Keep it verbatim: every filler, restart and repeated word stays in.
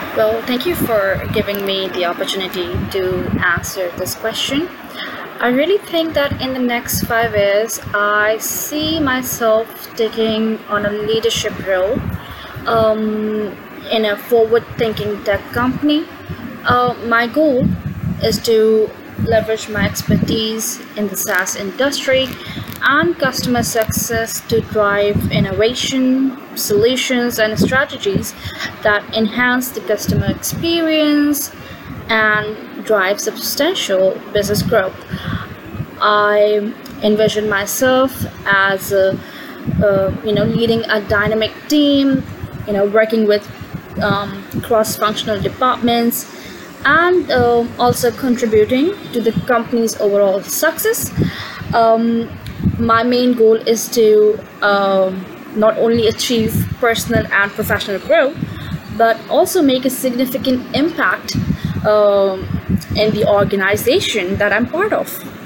Well, thank you for giving me the opportunity to answer this question. I really think that in the next five years, I see myself taking on a leadership role um, in a forward thinking tech company. Uh, my goal is to leverage my expertise in the SaaS industry and customer success to drive innovation, solutions, and strategies that enhance the customer experience and drive substantial business growth. I envision myself as a, uh, you know leading a dynamic team, you know working with um, cross-functional departments and um, also contributing to the company's overall success. Um, my main goal is to um, not only achieve personal and professional growth, but also make a significant impact um, in the organization that I'm part of.